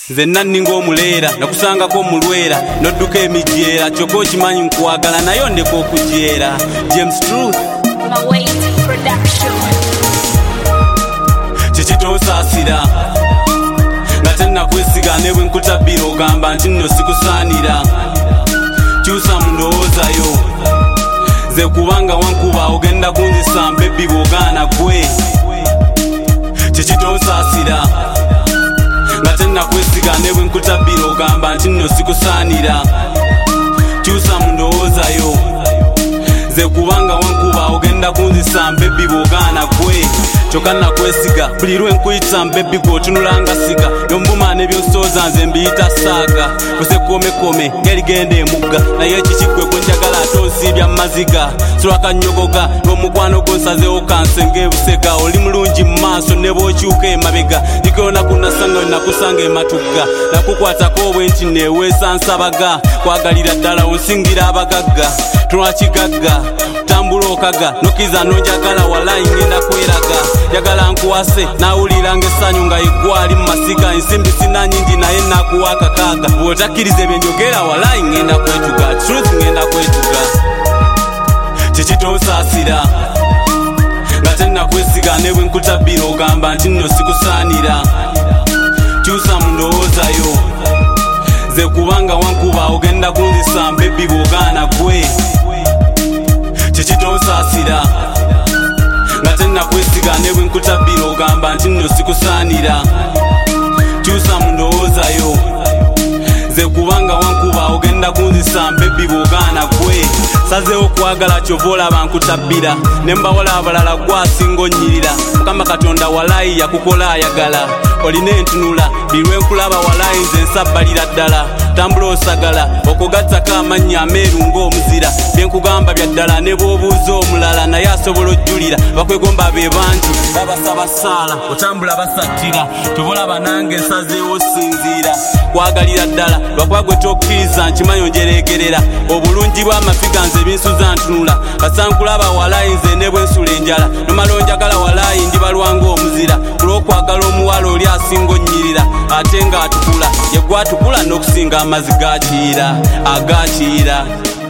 Nze nanninga omuleera nakusangako omulwera nodduka emijeera kyokka okimanyi nkwagala naye ondeka okujeera. James Truth kiki tonsaasira nga tennakwesiga ne bwe nkutabbira ogamba nti nno sikusaanira. Kyusa mu ndowoozayo ze kubanga wankuba ogenda kunzisa mbebbi bw'ogaana gwe. Kiki tonsaasira nga tennakwesiga ne bwe nkutabbira ogamba nti nno sikusaanira. Kyusa mu ndowoozayo ze kubanga wankuba ogenda kunzisa mbebbi bw'ogaana gwe. Kyokka nakwesiga buli lwe nkuyita mbebbi gw'otunulanga siga yombuma n'ebyosooza nze mbiyita saaga. Kusekomekome ng'erigenda emugga naye kikigwe gwenjagala ate onsiibya maziga. Sulwakanyogoga n'omukwano gonsazeewo kanse ng'ebusega. Oli mulungi mu maaso ne bw'okyuka emabega dikirona kunasanga nakusanga ematugga. Nakukwatako obwenti neeweesa nsabaga kwagalira ddala onsingira abagagga. Tunula kigagga tambula okaga nokiza nonjagala walayi ngenda kweraga. Yagala nkuwase nawulira ng'essanyu nga eggwali mu masiga. Ensimbi sina nyingi naye nakuwa akakaaga. Bw'otakkiriza ebyenjogera walayi ngenda kwetuga. Truth ngenda kwetuga. Kiki tonsaasira nga tennakwesiga ne bwe nkutabbira ogamba nti nno sikusaanira. Kyusa mu ndowoozayo ze kubanga wankuba ogenda kunzisa mbebbi bw'ogaana gwe. Kiki tonsaasira nga tennakwesiga ne bwe nkutabbira ogamba nti nno sikusaanira. Kyusa mu ndowoozayo ze kubanga wankuba ogenda kunzisa mbebbi bw'ogaana gwe. Sazeewo kwagala kyova olaba nkutabbira ne mbawala abalala gwasinga onnyirira. Mukama Katonda walayi yakukola ayagala. Olina entunula birwe nkulaba walayi nze nsabbalira ddala. Tambula osagala okugattako amannya ameeru ng'omuzira. Byenkugamba bya ddala ne bw'obuuza omulala naye asobola ojjulira. Bakwegomba be bangi babasaba saala otambula basattira. Tobolaba nange nsazeewo sinziira kwagalira ddala lwakuba gwe tokkiriza nkimanyi onjereegerera. Obulungi bw'amafiga nze binsuza ntunula. Kasankulaba walayi nze ne bwe nsula enjala. Nomala onjagala walayi ndibalwanga omuzira. Kulw'okwagala omuwala oli asinga onnyirira ate ng'atukula ye gwatukula n'okusinga amazzi gakiira agakiira.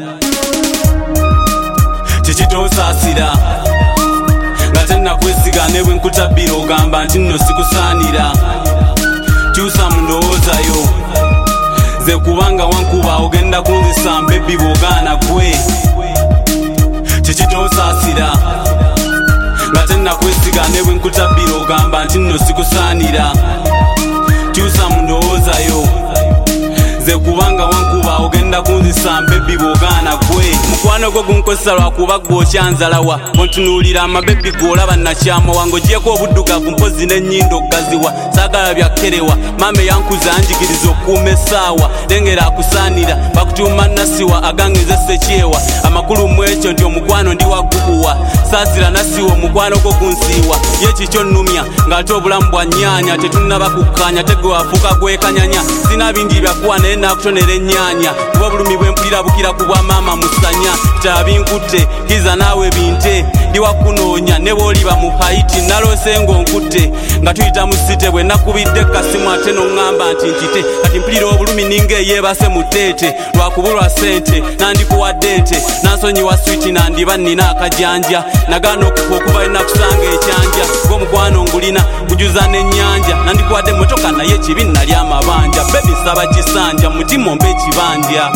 Kiki tonsaasira nga tennakwesiga ne bwe nkutabbira ogamba nti nno sikusaanira. Kyusa mu ndowoozayo ze kubanga wankuba ogenda kunzisa mbebbi bw'ogaana gwe. Kiki tonsaasira nga tennakwesiga ne bwe nkutabbira ogamba nti nno sikusaanira. Kyusa mu ndowoozayo ze kubanga wankuba ogenda kunzisa mbebbi bw'ogaana gwe. Mukwano gwo gunkozesa lwakuba gw'okyanzalawa. Ontunuulira amabebbi g'olaba nakyamowa ng'ogyeko obuddugavu mpozi n'ennyindo gaziwa. Saagala byakkerewa mame yankuza anjigiriza okuuma essaawa. Lengera akusaanira bakutuuma nasiwa agange nze sekyewa. Amakulu mu ekyo nti omukwano ndi waggubuwa. Saasira nasiwa omukwano gwo gunsiiwa. Ye kikyo nnumya ng'ate obulamu bwa nnyaanya tetunnaba kukkaanya tegwe wafuuka gwekanyanya. Sina bingi byakuwa naye nakutonera ennyaanya. Kuba bulumi bwe mpulira bukira ku bwa maama musanya. Bitala binkutte kiza naawe binte ndi wakunoonya ne bw'oliba mu hayiti naloose ng'onkutte nga tuyita mu site bwe nakubidde kasimu ate n'oŋŋamba nti nkite. Kati mpulira obulumi ninga eyeebase mu tteete lwakubulwa ssente nandikuwadde ente nansonyiwa switi nandiba nnina akajanja. Nagaana okufa okuva enakusanga ekyanja ng'omukwano ngulina kujuza n'ennyanja. Nandikuwadde emmotoka naye ekibi nali amabanja. Bebi nsaba kisanja mutima ombe ekibanja.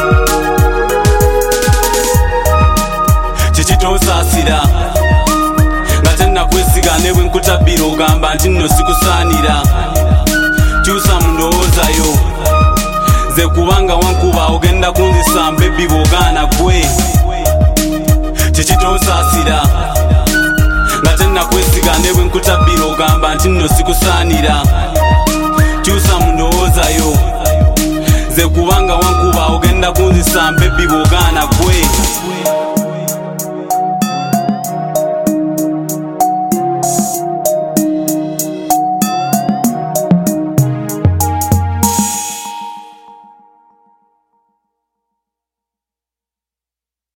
Kiki tonsaasira nga tennakwesiga ne bwe nkutabbira ogamba nti nno sikusaanira. Kyusa mu ndowoozayo ze kubanga wankuba ogenda kunzisa mbebbi bw'ogaana gwe. Kiki tonsaasira nga tennakwesiga ne bwe nkutabbira ogamba nti nno sikusaanira. Kyusa mu ndowoozayo ze kubanga wankuba ogenda kunzisa mbebbi bw'ogaana gwe.